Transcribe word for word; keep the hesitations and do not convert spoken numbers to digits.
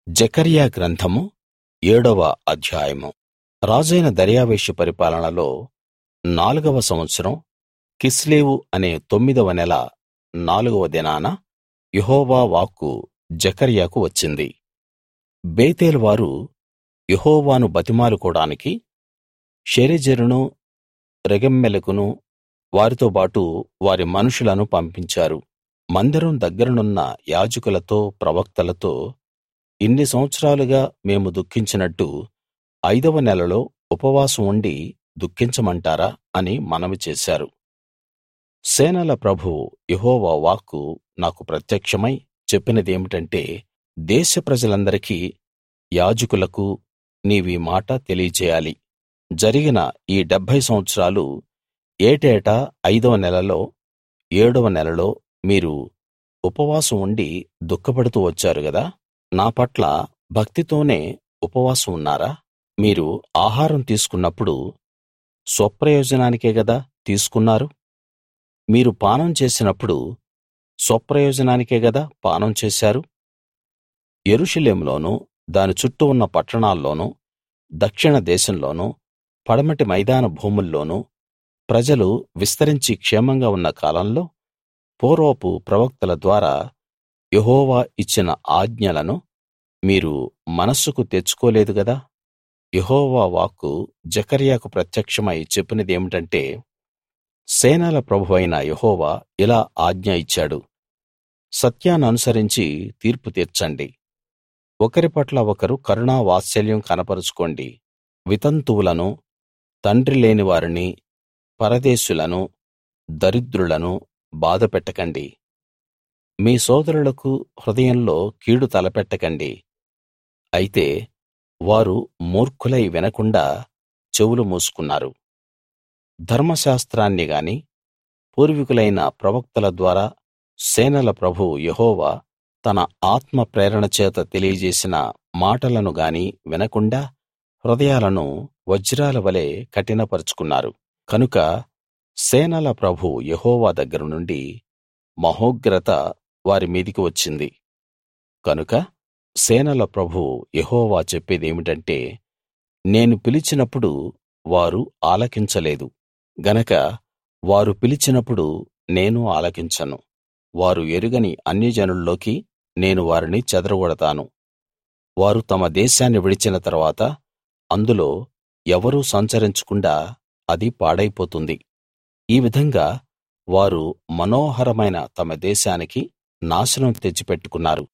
జెకర్యా గ్రంథము ఏడవ అధ్యాయము. రాజైన దర్యావేషు పరిపాలనలో నాలుగవ సంవత్సరం కిస్లేవు అనే తొమ్మిదవ నెల నాలుగవ దినాన యెహోవా వాక్కు జెకర్యాకు వచ్చింది. బేతేలు వారు యెహోవాను బతిమాలుకోడానికి షెరెజెరును రెగెమ్మెలెకును వారితోబాటు వారి మనుషులను పంపించారు. మందిరం దగ్గరనున్న యాజకులతో ప్రవక్తలతో, ఇన్ని సంవత్సరాలుగా మేము దుఃఖించినట్టు ఐదవ నెలలో ఉపవాసం ఉండి దుఃఖించమంటారా అని మనవి చేశారు. సేనల ప్రభువు యెహోవా వాక్కు నాకు ప్రత్యక్షమై చెప్పినదేమిటంటే, దేశ ప్రజలందరికీ యాజకులకు నీవీ మాట తెలియచేయాలి. జరిగిన ఈ డెబ్భై సంవత్సరాలు ఏటేటా ఐదవ నెలలో ఏడవ నెలలో మీరు ఉపవాసం ఉండి దుఃఖపడుతూ వచ్చారు గదా. నా పట్ల భక్తితోనే ఉపవాసం ఉన్నారా? మీరు ఆహారం తీసుకున్నప్పుడు స్వప్రయోజనానికే గదా తీసుకున్నారు. మీరు పానం చేసినప్పుడు స్వప్రయోజనానికే గదా పానం చేశారు. యెరూషలేములోనూ దాని చుట్టూ ఉన్న పట్టణాల్లోనూ, దక్షిణ దేశంలోనూ, పడమటి మైదాన భూముల్లోనూ ప్రజలు విస్తరించి క్షేమంగా ఉన్న కాలంలో పూర్వపు ప్రవక్తల ద్వారా యెహోవా ఇచ్చిన ఆజ్ఞలను మీరు మనస్సుకు తెచ్చుకోలేదు గదా. యెహోవా వాక్కు జెకర్యాకు ప్రత్యక్షమై చెప్పినదేమిటంటే, సేనల ప్రభువైన యెహోవా ఇలా ఆజ్ఞ ఇచ్చాడు. సత్యాన్ననుసరించి తీర్పు తీర్చండి. ఒకరి పట్ల ఒకరు కరుణా వాత్సల్యం కనపరుచుకోండి. వితంతువులను, తండ్రి లేని వారిని, పరదేశులను, దరిద్రులను బాధపెట్టకండి. మీ సోదరులకు హృదయంలో కీడు తలపెట్టకండి. అయితే వారు మూర్ఖులై వినకుండా చెవులు మూసుకున్నారు. ధర్మశాస్త్రాన్ని గాని, పూర్వీకులైన ప్రవక్తల ద్వారా సేనల ప్రభువు యెహోవా తన ఆత్మ ప్రేరణ చేత తెలియజేసిన మాటలను గాని వినకుండా హృదయాలను వజ్రాల వలె కఠినపరచుకున్నారు. కనుక సేనల ప్రభువు యెహోవా దగ్గర నుండి మహోగ్రత వారి మీదికి వచ్చింది. కనుక సేనల ప్రభువు యెహోవా చెప్పేదేమిటంటే, నేను పిలిచినప్పుడు వారు ఆలకించలేదు గనక వారు పిలిచినప్పుడు నేను ఆలకించను. వారు ఎరుగని అన్యజనుల్లోకి నేను వారిని చెదరగొడతాను. వారు తమ దేశాన్ని విడిచిన తరువాత అందులో ఎవరూ సంచరించకుండా అది పాడైపోతుంది. ఈ విధంగా వారు మనోహరమైన తమ దేశానికి నాశనం తెచ్చిపెట్టుకున్నారు.